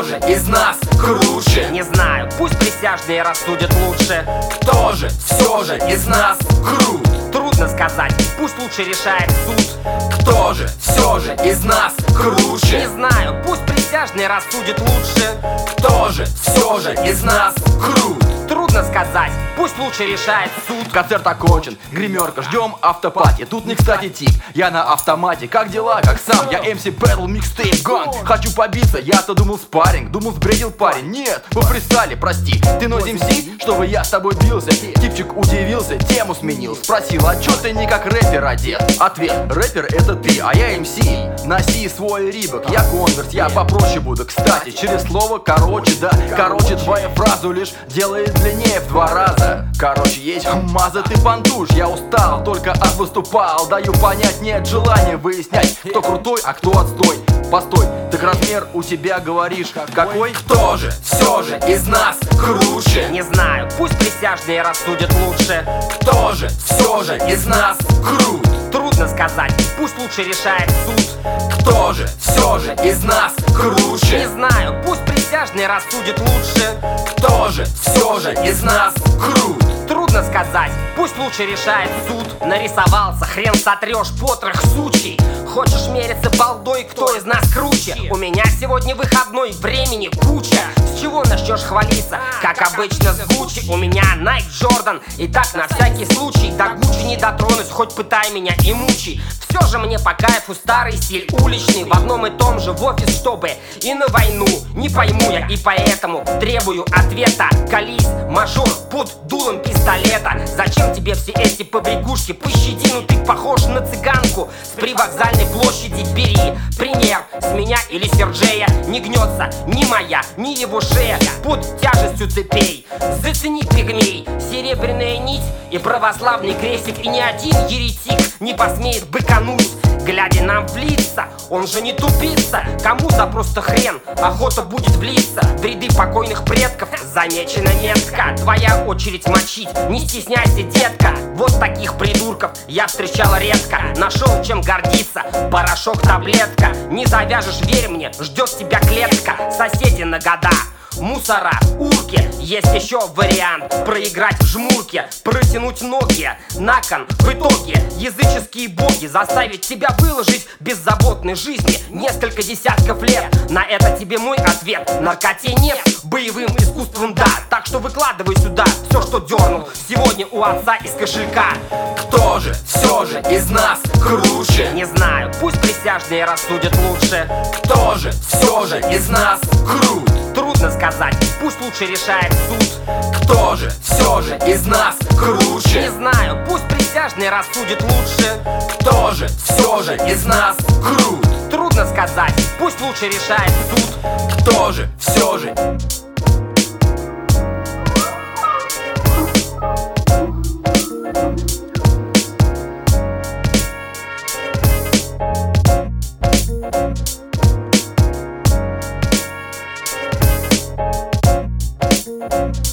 же из нас круче? Не знаю, пусть присяжные рассудят лучше. Кто же все же из нас крут? Трудно сказать, пусть лучше решает суд. Кто же все же из нас круче? Не знаю, пусть присяжные рассудят лучше. Кто же все же из нас крут? Трудно сказать, пусть лучше решает суд. Концерт окончен, гримерка, ждем автопати. Тут не кстати тип, я на автомате. Как дела, как сам, я MC Battle, микстейп, гон. Хочу побиться, я-то думал спарринг. Думал сбредил парень, нет, вы пристали, прости. Ты нойз MC, чтобы я с тобой бился. Типчик удивился, тему сменил. Спросил, а чё ты не как рэпер одет? Ответ, рэпер это ты, а я MC. Носи свой рибок, я конверс, я попроще буду. Кстати, через слово короче, да. Короче, твою фразу лишь делает длиннее в 2 раза. Короче, есть маза, ты пантуш. Я устал, только выступал. Даю понять, нет желания выяснять, кто крутой, а кто отстой. Постой, так размер у тебя говоришь какой? Кто же все же из нас круче? Не знаю, пусть присяжные рассудят лучше. Кто же все же из нас крут? Трудно сказать, пусть лучше решает суд. Кто же все же из нас Не круче? знаю, пусть присяжные рассудят лучше. Кто же все же из нас крут? Трудно сказать, пусть лучше решает суд. Нарисовался, хрен сотрешь, потрох сучий. Хочешь мериться балдой, кто из нас круче? У меня сегодня выходной, времени куча. С чего начнешь хвалиться? Как обычно с Гуччи. У меня Nike Jordan. И так на всякий случай до Гуччи не дотронусь, хоть пытай меня и мучай. Все же мне по кайфу старый стиль уличный. В одном и том же в офис, чтобы и на войну. Не пойму я и поэтому требую ответа. Колись, мажор, под дулом пистолета. Зачем тебе все эти побрякушки? Пощади, ну ты похож на цыганку с привокзальной площади. Бери пример с меня или Серджея. Не гнется ни моя, ни его шея под тяжестью цепей. Зацени, пигмей, серебряная нить и православный крестик. И ни один еретик не посмеет быкануть, глядя нам в лица. Он же не тупица, кому-то просто хрен охота будет влиться в ряды покойных предков. Замечена метка, твоя очередь мочить. Не стесняйся, детка, вот таких придурков я встречал редко. Нашел чем гордиться, порошок, таблетка. Не завяжешь, верь мне, ждет тебя клетка. Соседи на года, мусора, урки. Есть еще вариант проиграть в жмурке, протянуть ноги на кон. В итоге языческие боги заставить тебя выложить беззаботной жизни несколько десятков лет. На это тебе мой ответ: наркоте нет, боевым искусством да. Так что выкладывай сюда все, что дернул сегодня у отца из кошелька. Кто же все же из нас круче? Не знаю, пусть присяжные рассудят лучше. Кто же все же из нас крут? Трудно сказать, пусть лучше решает суд. Кто же все же из нас круче? Не знаю, пусть присяжные рассудят лучше. Кто же все же из нас крут? Трудно сказать, пусть лучше решает суд. Кто же все же? Thank you.